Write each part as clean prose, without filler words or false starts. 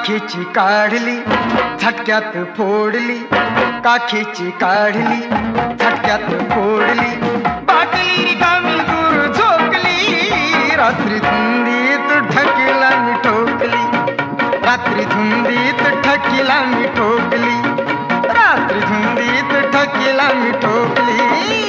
काखेची काढली झटक्यात फोडली, काखेची काढली झटक्यात फोडली, बाटली रिकामी दूर झोकली, रात्री धुंदीत ठकीला मी ठोकली, रात्री धुंदीत ठकीला मी ठोकली, रात्री धुंदीत ठकीला मी ठोकली.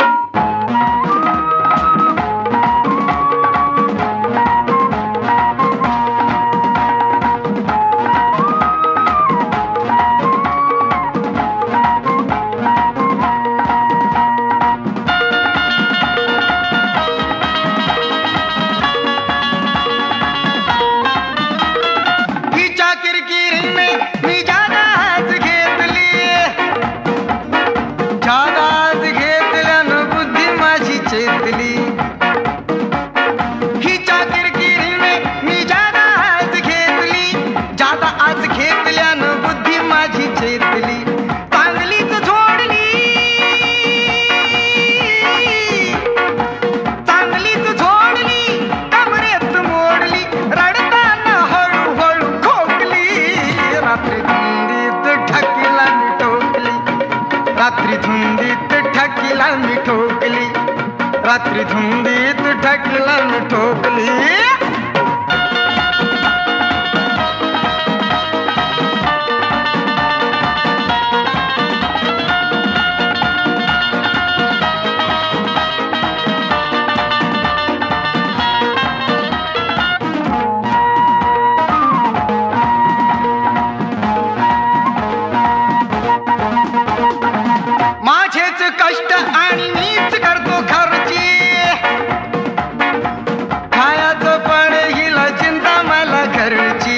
रात्री धुंदीत ठकीला मी ठोकली, रात्री धुंदीत ठकीला मी ठोकली. माझेच कष्ट आणि मीच करतो खर्ची, खायाचं पण हिला चिंता मला घरची.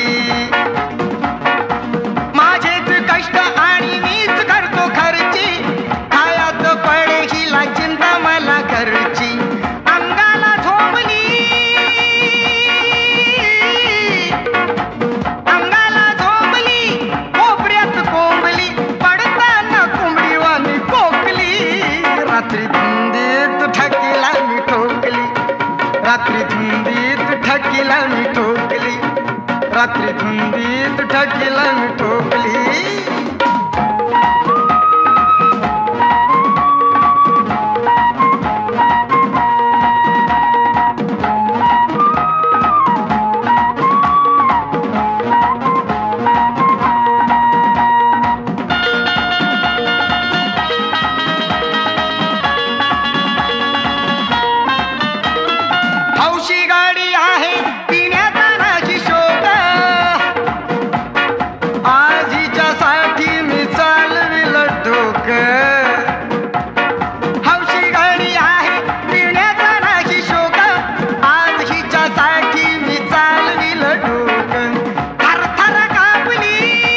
माझेच कष्ट आणि मीच करतो खर्ची, खायाचं पण हिला चिंता मला घरची. अंगाला झोंबली, अंगाला झोंबली, कोपऱ्यात कोंबली, पडताना कोंबडी वाणी कोकली. रात्री धुंदीत ठकीला मी ठोकली, रात्री धुंदीत ठकीला मी ठोकली, रात्री धुंदीत ठकीला मी ठोकली. हौशी गाडी आहे पिण्याचा नाशी शोक, आजीच्यासाठी मी चालविल डोक. हौशी गाडी आहे पिण्याचा नाशी शोक, आजीच्यासाठी मी चालविल डोक. थरथर कापली,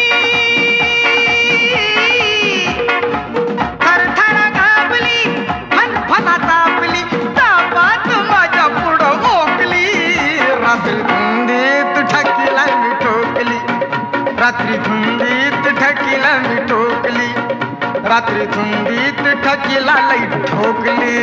थरथर कापली, फनफना तापली, तापात माझ्या पुढं ओकली. रात्री धुंदीत ठकीला मी ठोकली, रात्री धुंदीत ठकीला मी ठोकली, रात्री धुंदीत ठकीला लई ठोकली.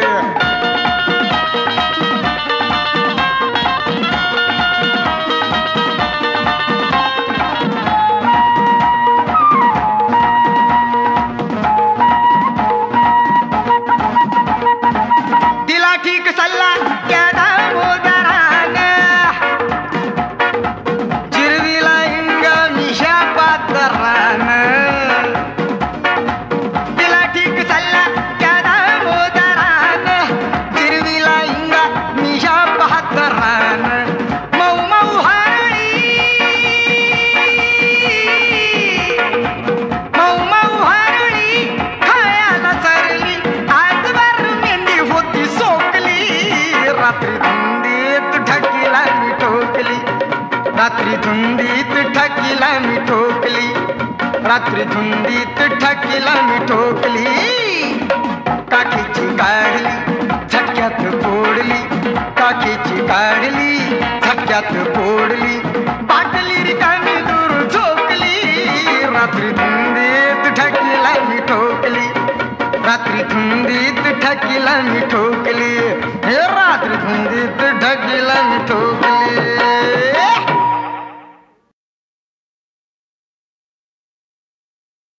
दिला ठीक सल्ला त्या दामोदरानं, जिरविला इंग मिशा पातरानं. दिला ठीक सल्ला त्या दामोदरानं, जिरविला इंग मिशा पातरानं. मऊ मऊ हरळी, मऊ मऊ हरळी, खायाला सरली, आजवर मेंढी होती सोकली. रात्री धुंदीत ठकीला मी ठोकली, रात्री धुंदीत ठकीला मी ठोकली, रात्री धुंदीत ठकीला मी ठोकली. काखेची काढली झटक्यात फोडली, काखेची काढली झटक्यात फोडली, बाटली रिकामी दूर झोकली. रात्री धुंदीत ठकीला मी ठोकली, रात्री धुंदीत ठकीला मी ठोकली, हे रात्री धुंदीत ठकीला मी ठोकली.